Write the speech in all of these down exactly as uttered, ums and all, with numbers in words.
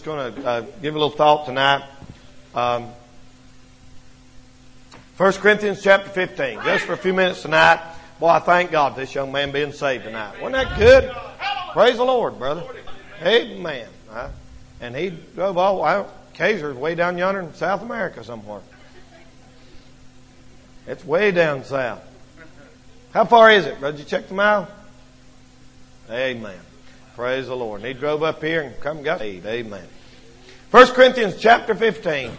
just going to uh, give a little thought tonight. Um, First Corinthians chapter fifteen. Just for a few minutes tonight. Boy, I thank God for this young man being saved tonight. Wasn't that good? Praise the Lord, brother. Amen. Right? And he drove all, well, Kaiser's way down yonder in South America somewhere. It's way down south. How far is it, brother? Did you check the mile? Amen. Praise the Lord. And he drove up here and come and got saved. Amen. First Corinthians chapter fifteen.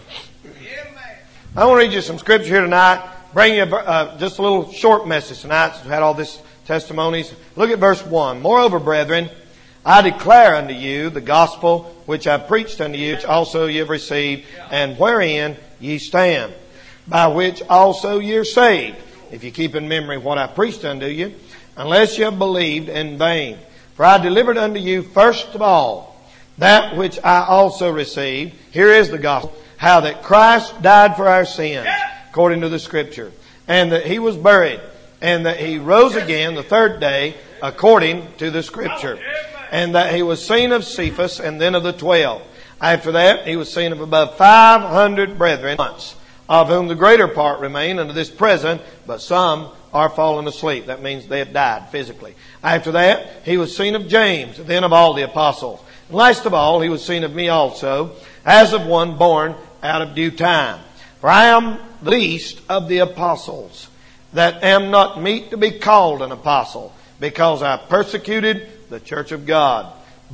I want to read you some scripture here tonight. Bring you uh, just a little short message tonight since we had all this testimonies. Look at verse one. Moreover, brethren, I declare unto you the gospel which I preached unto you, which also ye have received, and wherein ye stand, by which also ye are saved, if you keep in memory what I preached unto you, unless ye have believed in vain. For I delivered unto you first of all that which I also received. Here is the gospel. How that Christ died for our sins, according to the Scripture, and that He was buried, and that He rose again the third day, according to the Scripture, and that He was seen of Cephas, and then of the twelve. After that, He was seen of above five hundred brethren, of whom the greater part remain unto this present, but some are fallen asleep. That means they have died physically. After that, He was seen of James, and then of all the apostles. And last of all, He was seen of me also, as of one born out of due time. For I am the least of the apostles, that am not meet to be called an apostle, because I persecuted the church of God.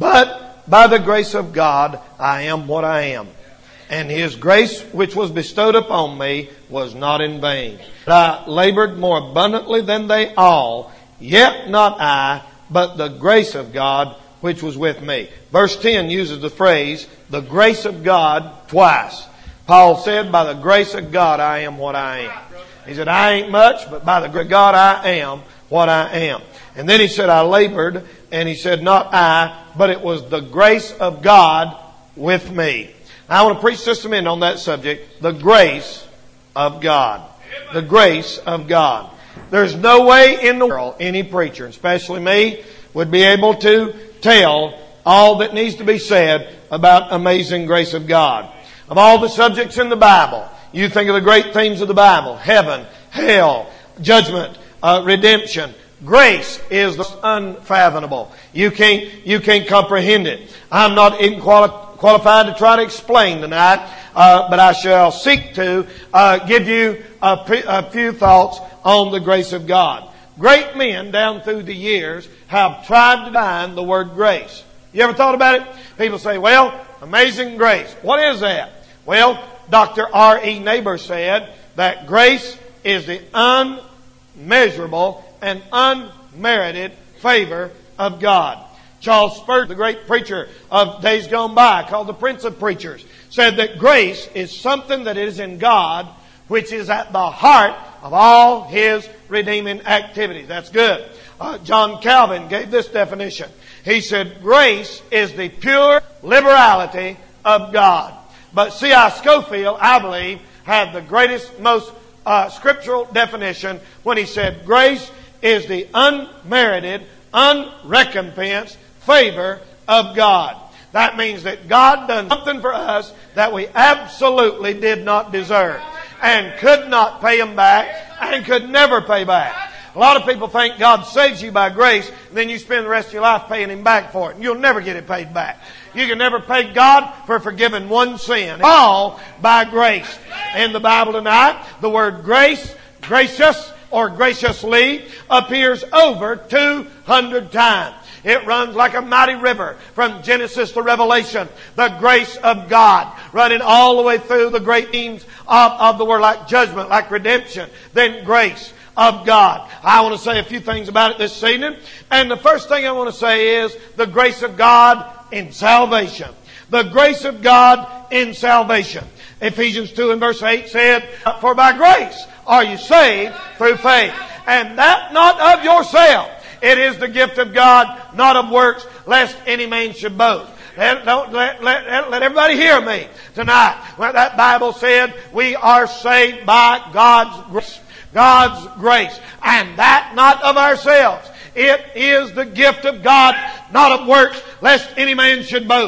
But by the grace of God, I am what I am. And His grace which was bestowed upon me was not in vain. But I labored more abundantly than they all, yet not I, but the grace of God which was with me. Verse ten uses the phrase, the grace of God, twice. Paul said, by the grace of God, I am what I am. He said, I ain't much, but by the grace of God, I am what I am. And then he said, I labored, and he said, not I, but it was the grace of God with me. Now, I want to preach just a minute on that subject, the grace of God. The grace of God. There's no way in the world any preacher, especially me, would be able to tell all that needs to be said about amazing grace of God. Of all the subjects in the Bible, you think of the great themes of the Bible, heaven, hell, judgment, uh, redemption. Grace is the unfathomable. You can't, you can't comprehend it. I'm not even quali- qualified to try to explain tonight, uh, but I shall seek to uh, give you a, pre- a few thoughts on the grace of God. Great men down through the years have tried to define the word grace. You ever thought about it? People say, well, amazing grace. What is that? Well, Doctor R E Neighbor said that grace is the unmeasurable and unmerited favor of God. Charles Spurgeon, the great preacher of days gone by, called the Prince of Preachers, said that grace is something that is in God, which is at the heart of all His redeeming activities. That's good. Uh, John Calvin gave this definition. He said, grace is the pure liberality of God. But C I Scofield, I believe, had the greatest, most uh, scriptural definition when he said, grace is the unmerited, unrecompensed favor of God. That means that God done something for us that we absolutely did not deserve and could not pay Him back and could never pay back. A lot of people think God saves you by grace, and then you spend the rest of your life paying Him back for it, and you'll never get it paid back. You can never pay God for forgiving one sin. All by grace. In the Bible tonight, the word grace, gracious, or graciously appears over two hundred times. It runs like a mighty river from Genesis to Revelation. The grace of God running all the way through the great themes of, of the word, like judgment, like redemption, then grace of God. I want to say a few things about it this evening. And the first thing I want to say is the grace of God in salvation. The grace of God in salvation. Ephesians two and verse eight said, for by grace are you saved through faith. And that not of yourself. It is the gift of God, not of works, lest any man should boast. Let, don't, let, let, let everybody hear me tonight. When that Bible said we are saved by God's grace. God's grace. And that not of ourselves. It is the gift of God, not of works, lest any man should boast.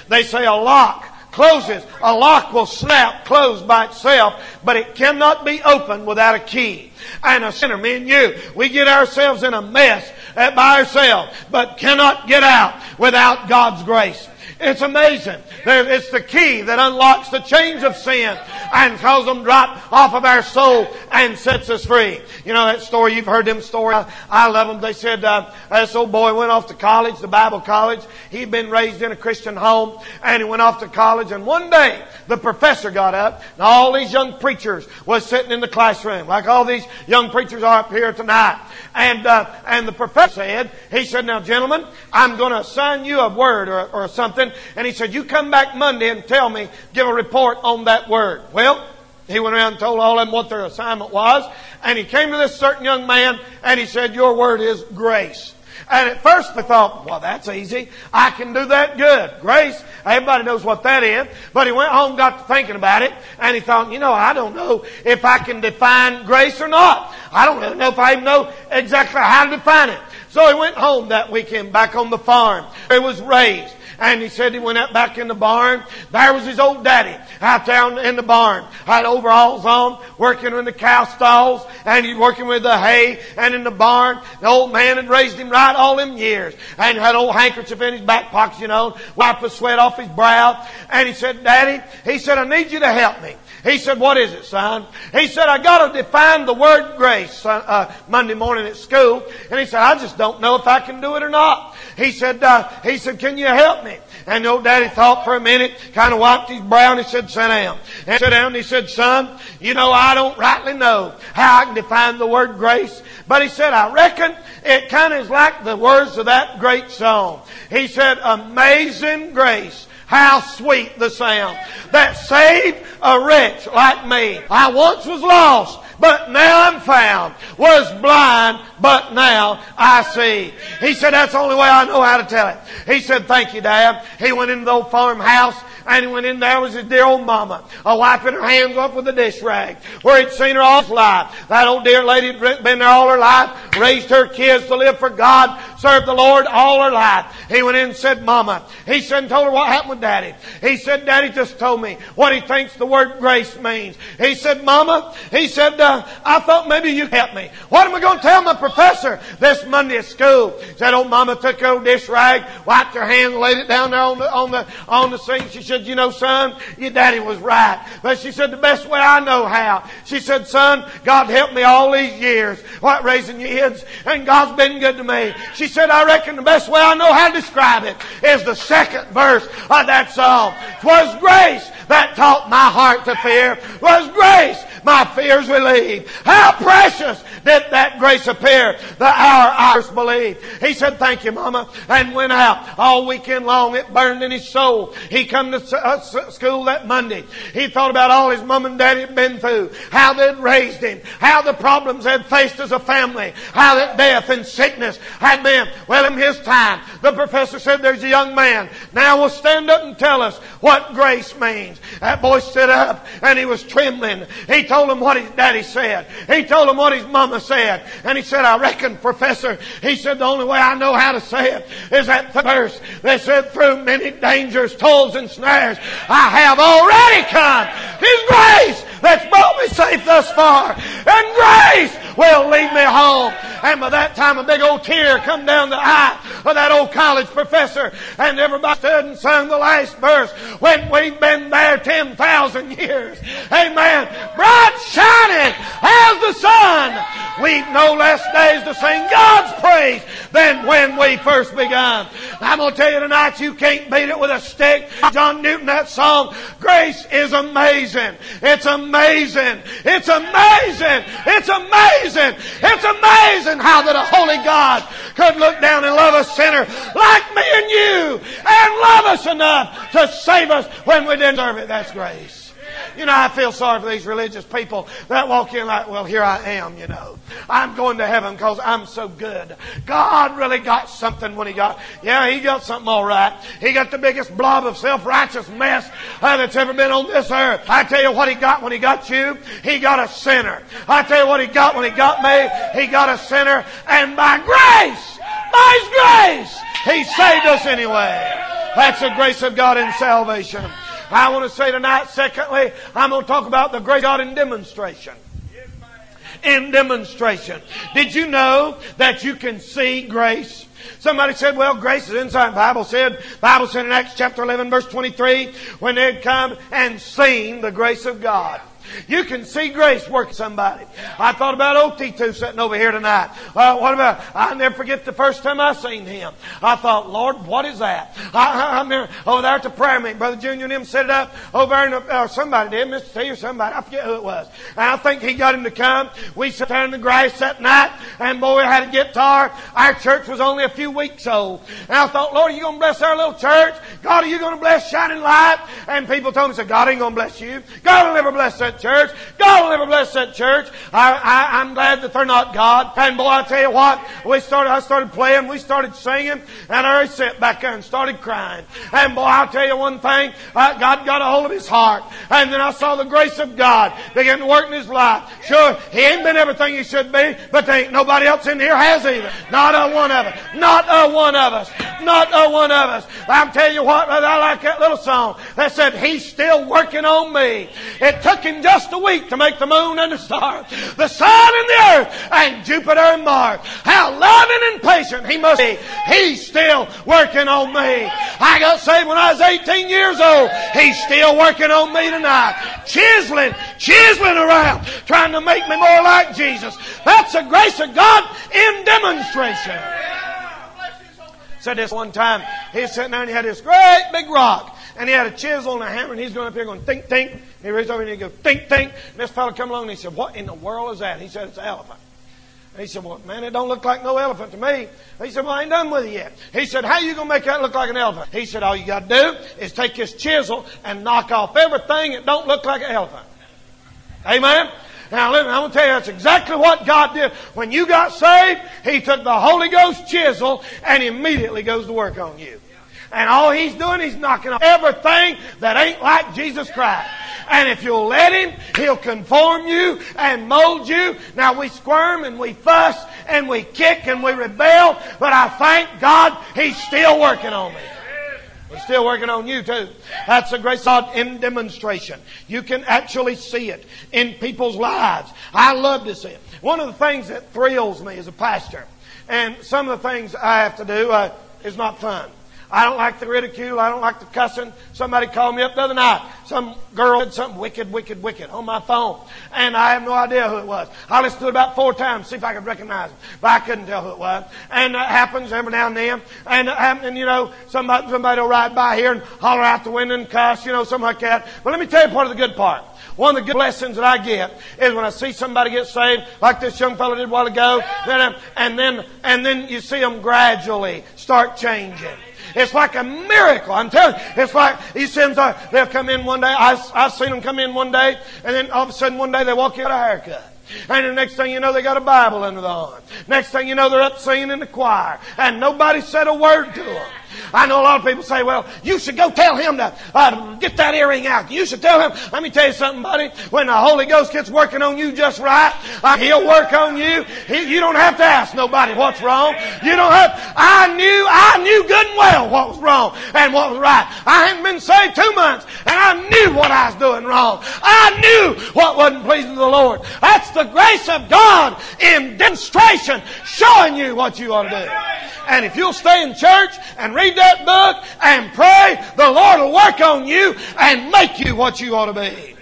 They say a lock closes. A lock will snap closed by itself, but it cannot be opened without a key. And a sinner, me and you, we get ourselves in a mess by ourselves, but cannot get out without God's grace. It's amazing. It's the key that unlocks the chains of sin and causes them drop off of our soul and sets us free. You know that story, you've heard them stories. I love them. They said uh, this old boy went off to college, the Bible college. He'd been raised in a Christian home, and he went off to college. And one day, the professor got up, and all these young preachers was sitting in the classroom, like all these young preachers are up here tonight. And uh, and the professor said, he said, now gentlemen, I'm going to assign you a word or, or something. And he said, you come back Monday and tell me, give a report on that word. Well, he went around and told all of them what their assignment was. And he came to this certain young man and he said, your word is grace. And at first they thought, well, that's easy. I can do that good. Grace, everybody knows what that is. But he went home, got to thinking about it, and he thought, you know, I don't know if I can define grace or not. I don't really know if I even know exactly how to define it. So he went home that weekend back on the farm. He was raised. And he said he went out back in the barn. There was his old daddy out there in the barn. Had overalls on, working in the cow stalls, and he's working with the hay and in the barn. The old man had raised him right all them years. And had an old handkerchief in his back pocket, you know, wipe the sweat off his brow. And he said, Daddy, he said, I need you to help me. He said, what is it, son? He said, I got to define the word grace uh, Monday morning at school. And he said, I just don't know if I can do it or not. He said, uh, he said, can you help me? And the old daddy thought for a minute, kind of wiped his brow, and he said, sit down. And he sat down and he said, son, you know, I don't rightly know how I can define the word grace. But he said, I reckon it kind of is like the words of that great song. He said, amazing grace. How sweet the sound that saved a wretch like me. I once was lost, but now I'm found. Was blind, but now I see. He said, that's the only way I know how to tell it. He said, thank you, Dad. He went into the old farmhouse. And he went in there was his dear old mama, a wiping her hands off with a dish rag, where he'd seen her all his life. That old dear lady had been there all her life, raised her kids to live for God, served the Lord all her life. He went in and said, Mama. He said and told her what happened with Daddy. He said, Daddy just told me what he thinks the word grace means. He said, Mama, he said, uh, I thought maybe you could help me. What am I going to tell my professor this Monday at school? Said old Mama took her old dish rag, wiped her hands, laid it down there on the, on the, on the sink. She said, you know, son, your daddy was right. But she said, the best way I know how. She said, son, God helped me all these years, what, raising your kids, and God's been good to me. She said, I reckon the best way I know how to describe it is the second verse of that song. 'Twas grace that taught my heart to fear. 'Twas grace my fears relieved. How precious did that grace appear the hour I first believed. He said, thank you, Mama, and went out all weekend long. It burned in his soul. He come to school that Monday. He thought about all his mom and daddy had been through, how they'd raised him, how the problems they'd faced as a family, how that death and sickness had been. Well, in his time, the professor said, there's a young man. Now will stand up and tell us what grace means. That boy stood up and he was trembling. He told him what his daddy said. He told him what his mama said. And he said, I reckon, Professor, he said, the only way I know how to say it is that verse that said, through many dangers, toils, and snares, I have already come. His grace that's brought me safe thus far. And grace will lead me home. And by that time, a big old tear come down the eye of that old college professor. And everybody stood and sung the last verse. When we've been there ten thousand years. Amen. Bright shining as the sun. We've no less days to sing God's praise than when we first begun. I'm going to tell you tonight, you can't beat it with a stick. John Newton, that song, grace is amazing. It's amazing. It's amazing. It's amazing. It's amazing how that a holy God could look down and love a sinner like me and you and love us enough to save us when we didn't deserve it. That's grace. You know, I feel sorry for these religious people that walk in like, well, here I am, you know. I'm going to heaven because I'm so good. God really got something when He got, yeah, He got something all right. He got the biggest blob of self-righteous mess uh, that's ever been on this earth. I tell you what He got when He got you. He got a sinner. I tell you what He got when He got me. He got a sinner. And by grace, by His grace, He saved us anyway. That's the grace of God in salvation. I want to say tonight, secondly, I'm going to talk about the grace of God in demonstration. In demonstration. Did you know that you can see grace? Somebody said, well, grace is inside. The Bible said, Bible said in Acts chapter eleven verse twenty-three, when they'd come and seen the grace of God. You can see grace work somebody. I thought about O T two sitting over here tonight. Uh, what about, I'll never forget the first time I seen him. I thought, Lord, what is that? I, I remember over there at the prayer meeting, Brother Junior and him set it up over there, in the, uh, somebody did, Mister T or somebody, I forget who it was. And I think he got him to come. We sat there in the grass that night, and boy, had a guitar. Our church was only a few weeks old. And I thought, Lord, are you going to bless our little church? God, are you going to bless Shining Light? And people told me, said, God ain't going to bless you. God will never bless that church. God will never bless that church. I, I, I'm glad that they're not God. And boy, I tell you what, we started, I started playing, we started singing, and I sat back there and started crying. And boy, I'll tell you one thing, uh, God got a hold of his heart. And then I saw the grace of God begin to work in his life. Sure, he ain't been everything he should be, but there ain't nobody else in here has either. Not a one of us. Not a one of us. Not a one of us. I'm telling you what, I like that little song that said, he's still working on me. It took him just a week to make the moon and the stars, the sun and the earth, and Jupiter and Mars. How loving and patient he must be. He's still working on me. I got saved when I was eighteen years old. He's still working on me tonight. Chiseling, chiseling around, trying to make me more like Jesus. That's the grace of God in demonstration. Said this one time, he was sitting there and he had this great big rock. And he had a chisel and a hammer, and he's going up here going, think, think. And he reached over and he goes, think, think. And this fellow come along and he said, what in the world is that? And he said, it's an elephant. And he said, well, man, it don't look like no elephant to me. And he said, well, I ain't done with it yet. He said, how you going to make that look like an elephant? He said, all you got to do is take this chisel and knock off everything that don't look like an elephant. Amen? Now, listen, I'm going to tell you, that's exactly what God did. When you got saved, He took the Holy Ghost chisel and immediately goes to work on you. And all He's doing, He's knocking off everything that ain't like Jesus Christ. And if you'll let Him, He'll conform you and mold you. Now we squirm and we fuss and we kick and we rebel, but I thank God He's still working on me. He's still working on you too. That's the grace of God in demonstration. You can actually see it in people's lives. I love to see it. One of the things that thrills me as a pastor, and some of the things I have to do, uh, is not fun. I don't like the ridicule. I don't like the cussing. Somebody called me up the other night. Some girl said something wicked, wicked, wicked on my phone. And I have no idea who it was. I listened to it about four times to see if I could recognize it. But I couldn't tell who it was. And that happens every now and then. And it happens, and you know, somebody, somebody will ride by here and holler out the window and cuss, you know, something like that. But let me tell you part of the good part. One of the good blessings that I get is when I see somebody get saved, like this young fellow did a while ago, then, and then, and then you see them gradually start changing. It's like a miracle. I'm telling you. It's like he sends out, they'll come in one day. I, I've seen them come in one day, and then all of a sudden one day they walk in with a haircut. And the next thing you know, they got a Bible under the arm. Next thing you know, they're up singing in the choir. And nobody said a word to them. I know a lot of people say, well, you should go tell him to uh, get that earring out. You should tell him. Let me tell you something, buddy. When the Holy Ghost gets working on you just right, uh, He'll work on you. He, you don't have to ask nobody what's wrong. You don't have. I knew, I knew good and well what was wrong and what was right. I hadn't been saved two months, and I knew what I was doing wrong. I knew what wasn't pleasing to the Lord. That's the grace of God in demonstration, showing you what you ought to do. And if you'll stay in church and read that book and pray, the Lord will work on you and make you what you ought to be.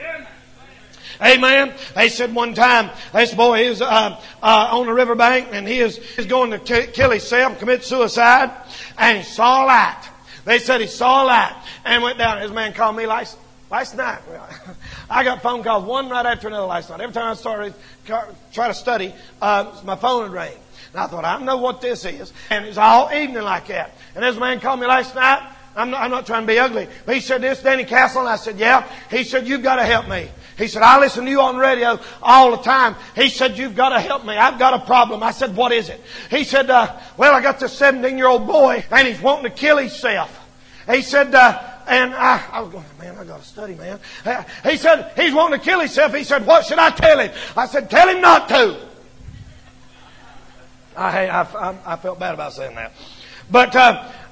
Amen. They said one time, this boy is uh, uh, on the riverbank and he is is going to t- kill himself, commit suicide, and he saw a light. They said he saw a light and went down. This man called me last, last night. I got phone calls one right after another last night. Every time I started try to study, uh, my phone would ring. And I thought, I know what this is. And it's all evening like that. And this man called me last night. I'm not, I'm not trying to be ugly. But he said, this Danny Castle? And I said, yeah. He said, you've got to help me. He said, I listen to you on the radio all the time. He said, you've got to help me. I've got a problem. I said, what is it? He said, uh, well, I got this seventeen-year-old boy, and he's wanting to kill himself. He said, uh, and I, I was going, man, I got to study, man. He said, he's wanting to kill himself. He said, what should I tell him? I said, tell him not to. I, I, I, I felt bad about saying that. But uh,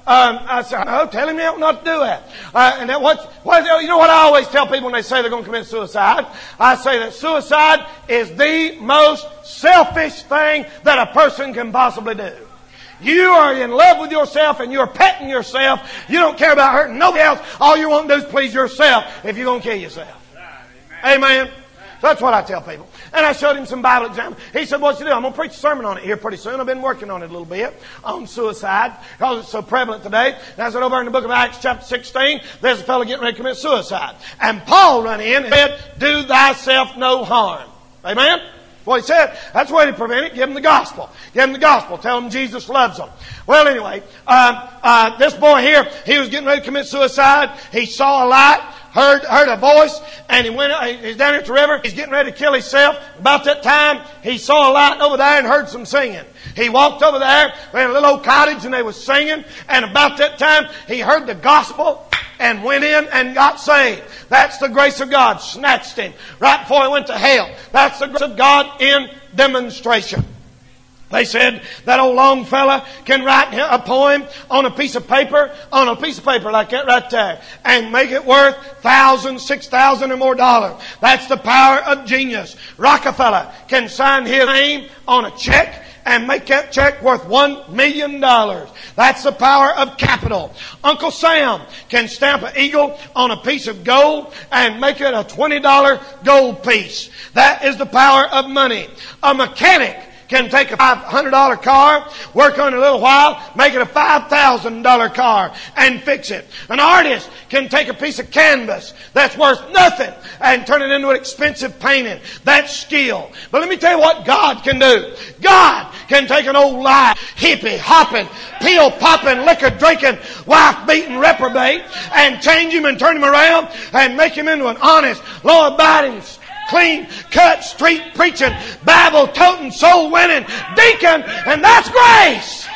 Um, I said, no, tell him not to do that. Uh, and that what, what, you know what I always tell people when they say they're going to commit suicide? I say that suicide is the most selfish thing that a person can possibly do. You are in love with yourself and you're petting yourself. You don't care about hurting nobody else. All you want to do is please yourself if you're going to kill yourself. Amen. So that's what I tell people. And I showed him some Bible examples. He said, what you do? I'm going to preach a sermon on it here pretty soon. I've been working on it a little bit, on suicide, because it's so prevalent today. And I said, over in the book of Acts chapter sixteen, there's a fellow getting ready to commit suicide. And Paul ran in and said, do thyself no harm. Amen? That's what he said. That's the way to prevent it. Give him the gospel. Give him the gospel. Tell him Jesus loves them. Well, anyway, uh, uh, this boy here, he was getting ready to commit suicide. He saw a light. Heard, heard a voice, and he went, he's down at the river, he's getting ready to kill himself. About that time, he saw a light over there and heard some singing. He walked over there, they had a little old cottage, and they was singing, and about that time, he heard the gospel, and went in and got saved. That's the grace of God. Snatched him right before he went to hell. That's the grace of God in demonstration. They said that old Longfellow can write a poem on a piece of paper, on a piece of paper like that right there, and make it worth thousand, six thousand or more dollars. That's the power of genius. Rockefeller can sign his name on a check and make that check worth one million dollars. That's the power of capital. Uncle Sam can stamp an eagle on a piece of gold and make it a twenty dollar gold piece. That is the power of money. A mechanic can take a five hundred dollar car, work on it a little while, make it a five thousand dollar car, and fix it. An artist can take a piece of canvas that's worth nothing and turn it into an expensive painting. That's skill. But let me tell you what God can do. God can take an old lie, hippie, hopping, pill popping, liquor drinking, wife beating reprobate and change him and turn him around and make him into an honest, law abiding, clean cut, street preaching, Bible toting, soul winning deacon, and that's grace.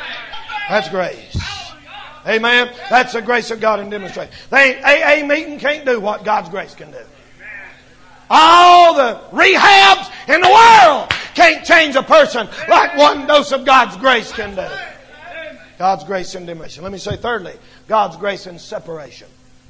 That's grace. Amen. That's the grace of God in demonstration. They A A meeting can't do what God's grace can do. All the rehabs in the world can't change a person like one dose of God's grace can do. God's grace in demonstration. Let me say thirdly, God's grace in separation.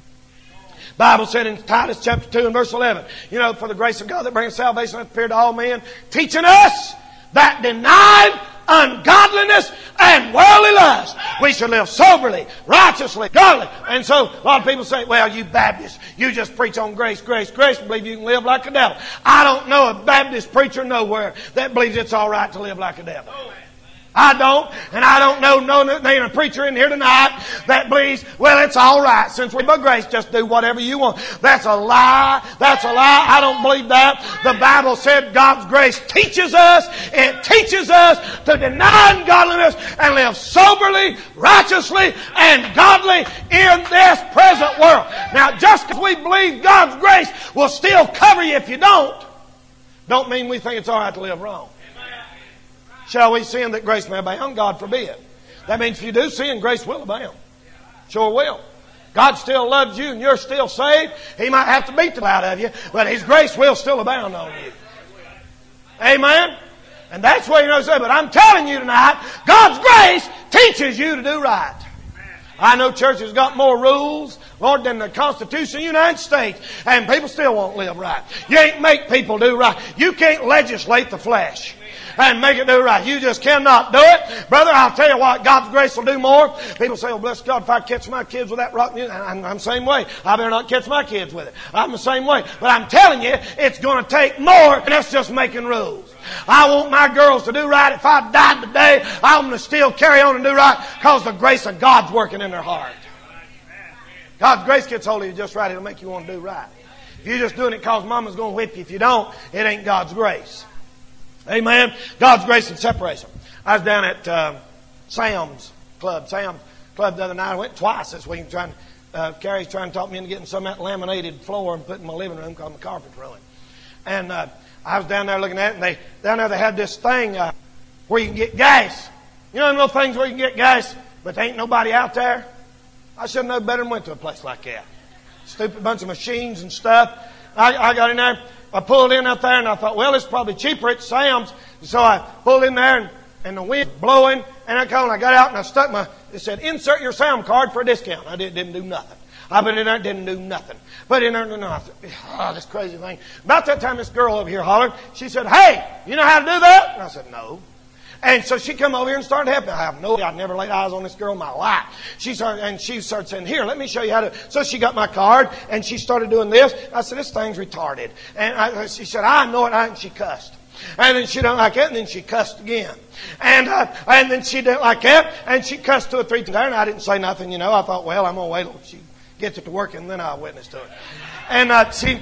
Bible said in Titus chapter two and verse eleven, you know, for the grace of God that brings salvation hath appeared to all men, teaching us that denied ungodliness and worldly lust, we should live soberly, righteously, godly. And so a lot of people say, well, you Baptists, you just preach on grace, grace, grace, and believe you can live like a devil. I don't know a Baptist preacher nowhere that believes it's all right to live like a devil. I don't, and I don't know no ain't a preacher in here tonight that believes, well, it's all right. Since we're by grace, just do whatever you want. That's a lie. That's a lie. I don't believe that. The Bible said God's grace teaches us. It teaches us to deny ungodliness and live soberly, righteously, and godly in this present world. Now, just because we believe God's grace will still cover you if you don't, don't mean we think it's all right to live wrong. Shall we sin that grace may abound? God forbid. That means if you do sin, grace will abound. Sure will. God still loves you and you're still saved. He might have to beat the out of you, but His grace will still abound on you. Amen? And that's what you know to say. But I'm telling you tonight, God's grace teaches you to do right. I know churches got more rules, Lord, than the Constitution of the United States, and people still won't live right. You ain't make people do right. You can't legislate the flesh and make it do right. You just cannot do it. Brother, I'll tell you what, God's grace will do more. People say, oh, bless God, if I catch my kids with that rock music, I'm the same way. I better not catch my kids with it. I'm the same way. But I'm telling you, it's going to take more than us just making rules. I want my girls to do right. If I died today, I'm going to still carry on and do right because the grace of God's working in their heart. God's grace gets hold of you just right. It'll make you want to do right. If you're just doing it because mama's going to whip you, if you don't, it ain't God's grace. Amen. God's grace and separation. I was down at uh, Sam's Club, Sam's Club the other night. I went twice this week trying uh, Carrie's trying to talk me into getting some of that laminated floor and putting in my living room because my carpet's ruined. And uh, I was down there looking at it, and they down there they had this thing uh, where you can get gas. You know them little things where you can get gas, but there ain't nobody out there? I should have known better than went to a place like that. Stupid bunch of machines and stuff. I, I got in there. I pulled in out there and I thought, well, it's probably cheaper at Sam's. So I pulled in there and, and the wind blowing And I called and I got out and I stuck my, it said, insert your sound card for a discount. I didn't, didn't do nothing. I put in there, didn't do nothing. Put in there, and I said, oh, this crazy thing. About that time, this girl over here hollered. She said, hey, you know how to do that? And I said, no. And so she come over here and started helping. I have no idea. I've never laid eyes on this girl in my life. She started, and she started saying, here, let me show you how to. So she got my card and she started doing this. I said, this thing's retarded. And I, she said, I know it. And she cussed. And then she didn't like it, and then she cussed again. And uh, and then she didn't like it, and she cussed two or three times. And I didn't say nothing, you know. I thought, well, I'm going to wait till she gets it to work, and then I'll witness to it. And uh, she...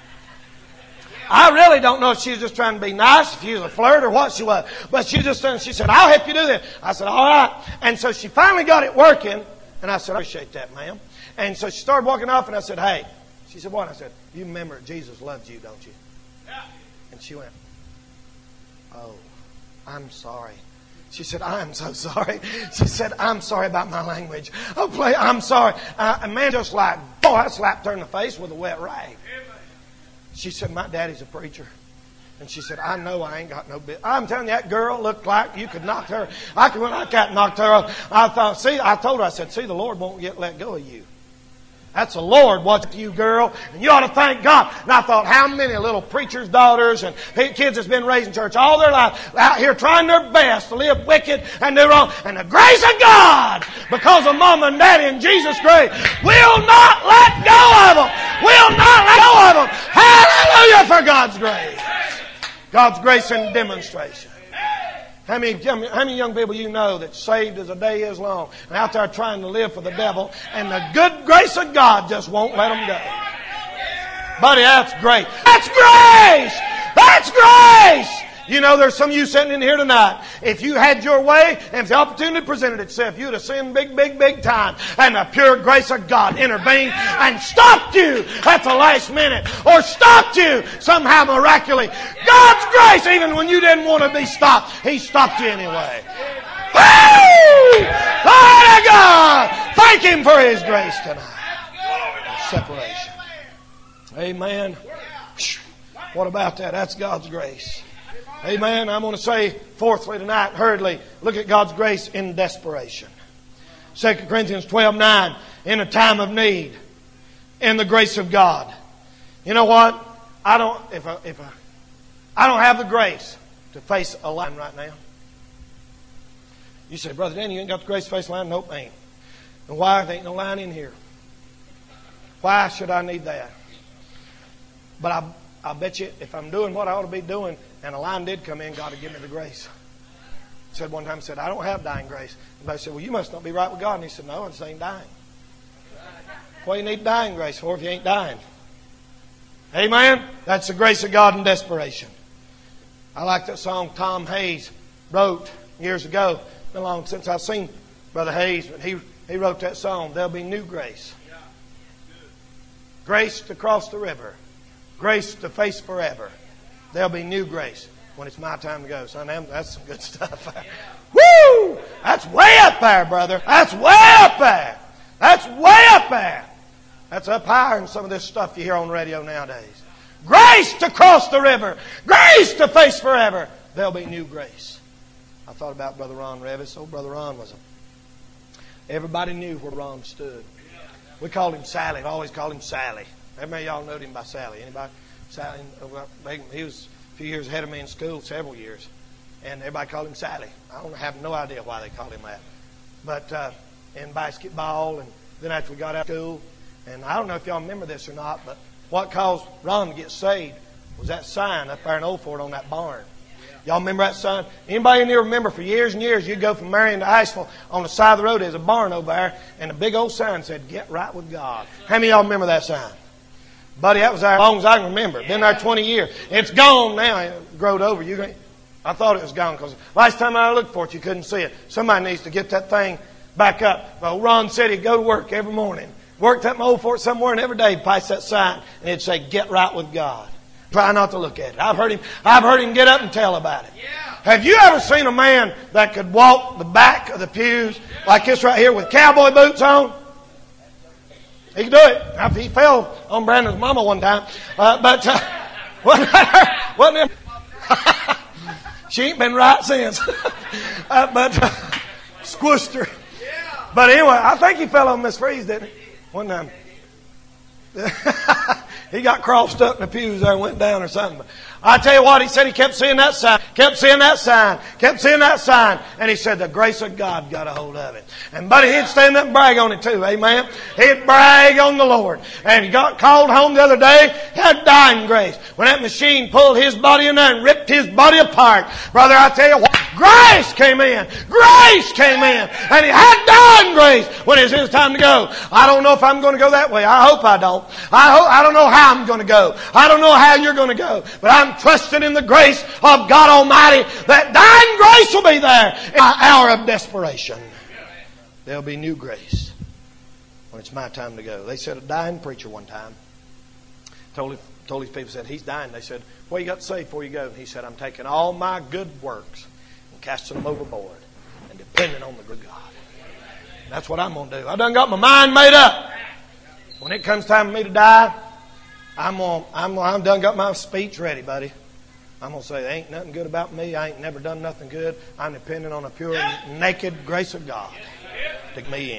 I really don't know if she was just trying to be nice, if she was a flirt or what she was. But she just she said, I'll help you do this. I said, all right. And so she finally got it working. And I said, I appreciate that, ma'am. And so she started walking off and I said, hey. She said, what? I said, you remember Jesus loved you, don't you? Yeah. And she went, oh, I'm sorry. She said, I'm so sorry. She said, I'm sorry about my language. Oh, play, I'm sorry. Uh, and man, just like, boy, I slapped her in the face with a wet rag. She said, my daddy's a preacher. And she said, I know I ain't got no bit. I'm telling you, that girl looked like you could knock her. I could, when I got knocked her off, I thought, see, I told her, I said, see, the Lord won't get let go of you. That's the Lord watching you, girl. And you ought to thank God. And I thought, how many little preachers' daughters and kids that's been raised in church all their life out here trying their best to live wicked and do wrong. And the grace of God, because of Mama and Daddy and Jesus' grace, will not let go of them. Will not let go of them. Hallelujah for God's grace. God's grace in demonstration. How many, how many young people you know that saved as a day is long and out there trying to live for the devil and the good grace of God just won't let them go? Buddy, that's great. That's grace! That's grace! You know, there's some of you sitting in here tonight. If you had your way and if the opportunity presented itself, you'd have sinned big, big, big time. And the pure grace of God intervened and stopped you at the last minute. Or stopped you somehow miraculously. God's grace, even when you didn't want to be stopped, He stopped you anyway. Woo! Glory to God! Thank Him for His grace tonight. Separation. Amen. What about that? That's God's grace. Amen. I'm going to say, fourthly tonight, hurriedly, look at God's grace in desperation. Second Corinthians twelve nine, in a time of need, in the grace of God. You know what? I don't, if I, if I, I don't have the grace to face a lion right now. You say, Brother Danny, you ain't got the grace to face a lion? Nope, ain't. And why? There ain't no lion in here. Why should I need that? But I, I bet you, if I'm doing what I ought to be doing, and a lion did come in, God would give me the grace. He said one time, he said, I don't have dying grace. And I said, well, you must not be right with God. And he said, no, I just ain't dying. What do you need dying grace for if you ain't dying? Amen? That's the grace of God in desperation. I like that song Tom Hayes wrote years ago. It's been long since I've seen Brother Hayes, but he, he wrote that song, There'll Be New Grace. Grace to cross the river. Grace to face forever. There'll be new grace when it's my time to go. Son, that's some good stuff. Woo! That's way up there, brother. That's way up there. That's way up there. That's up higher than some of this stuff you hear on the radio nowadays. Grace to cross the river. Grace to face forever. There'll be new grace. I thought about Brother Ron Revis. Oh, Brother Ron was a... Everybody knew where Ron stood. We called him Sally. We always called him Sally. Everybody of y'all knowed him by Sally. Anybody? Sally, he was a few years ahead of me in school, several years. And everybody called him Sally. I don't have no idea why they called him that. But uh, in basketball, and then after we got out of school, and I don't know if y'all remember this or not, but what caused Ron to get saved was that sign up there in Old Fort on that barn. Y'all remember that sign? Anybody in here remember for years and years, you'd go from Marion to Asheville, on the side of the road, there's a barn over there, and a big old sign said, Get Right With God. How many of y'all remember that sign? Buddy, that was there as long as I can remember. Been there twenty years. It's gone now. It growed over. You, I thought it was gone because last time I looked for it, you couldn't see it. Somebody needs to get that thing back up. Well, Ron said he'd go to work every morning. Worked at my old fort somewhere, and every day he'd pass that sign, and it'd say, Get Right With God. Try not to look at it. I've heard him, I've heard him get up and tell about it. Yeah. Have you ever seen a man that could walk the back of the pews like this right here with cowboy boots on? He could do it. After he fell on Brandon's mama one time. Uh, but, uh, wasn't that her? Wasn't it? She ain't been right since. uh, but, uh, squished her. But anyway, I think he fell on Miss Freeze, didn't he? One time. He got crossed up in the pews there and went down or something. But I tell you what, he said he kept seeing that sign, kept seeing that sign, kept seeing that sign. And he said the grace of God got a hold of it. And buddy, he'd stand up and brag on it too, amen? He'd brag on the Lord. And he got called home the other day, had dying grace. When that machine pulled his body in there and ripped his body apart. Brother, I tell you what, grace came in. Grace came in. And he had dying grace when it was his time to go. I don't know if I'm going to go that way. I hope I don't. I hope, I don't know how I'm going to go. I don't know how you're going to go. But I'm trusting in the grace of God Almighty that dying grace will be there in my hour of desperation. There'll be new grace when it's my time to go. They said a dying preacher one time told his, told his people, said, he's dying. They said, what you got to say before you go? And he said, I'm taking all my good works and casting them overboard and depending on the good God. And that's what I'm going to do. I done got my mind made up. When it comes time for me to die, I'm on, I'm, I'm done got my speech ready, buddy. I'm going to say, there ain't nothing good about me. I ain't never done nothing good. I'm depending on the pure, naked grace of God to take me in.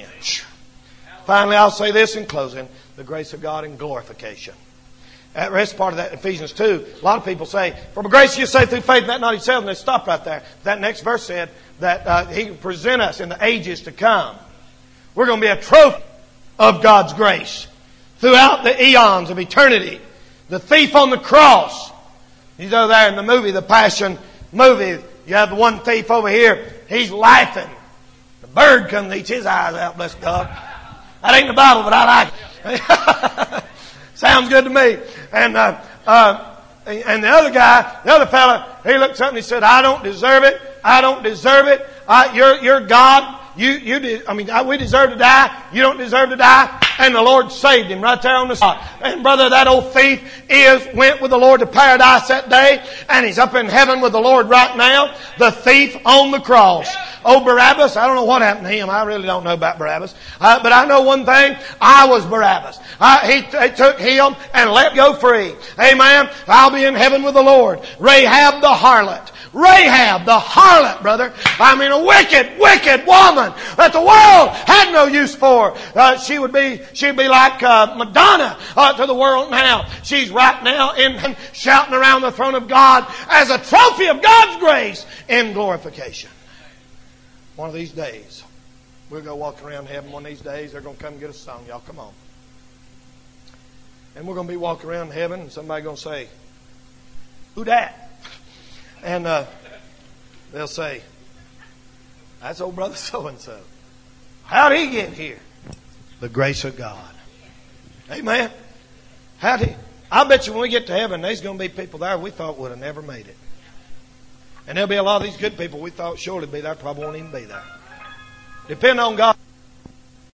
Finally, I'll say this in closing. The grace of God in glorification. That rest part of that, Ephesians two, a lot of people say, for by grace you say through faith, that not yourself. And they stop right there. That next verse said that uh, He will present us in the ages to come. We're going to be a trophy of God's grace throughout the eons of eternity. The thief on the cross. You know there in the movie, the Passion movie, you have the one thief over here. He's laughing. The bird comes and eats his eyes out, bless God. That ain't the Bible, but I like it. Sounds good to me. And uh, uh, and the other guy, the other fella, he looked up and he said, I don't deserve it. I don't deserve it. I, you're, you're God. You, you, de- I mean, we deserve to die. You don't deserve to die. And the Lord saved him right there on the spot. And brother, that old thief is, went with the Lord to paradise that day. And he's up in heaven with the Lord right now. The thief on the cross. Oh, Barabbas, I don't know what happened to him. I really don't know about Barabbas. Uh, but I know one thing. I was Barabbas. Uh, he, he took him and let go free. Amen. I'll be in heaven with the Lord. Rahab the harlot. Rahab, the harlot, brother. I mean, a wicked, wicked woman that the world had no use for. Uh, she would be, she'd be like uh, Madonna uh, to the world now. She's right now in shouting around the throne of God as a trophy of God's grace in glorification. One of these days, we'll go walk around heaven. One of these days, they're going to come and get a song. Y'all, come on. And we're going to be walking around heaven, and somebody's going to say, who dat? And uh, they'll say, that's old brother so-and-so. How'd he get here? The grace of God. Amen. How'd he? I bet you when we get to heaven, there's going to be people there we thought would have never made it. And there'll be a lot of these good people we thought surely be there, probably won't even be there. Depend on God.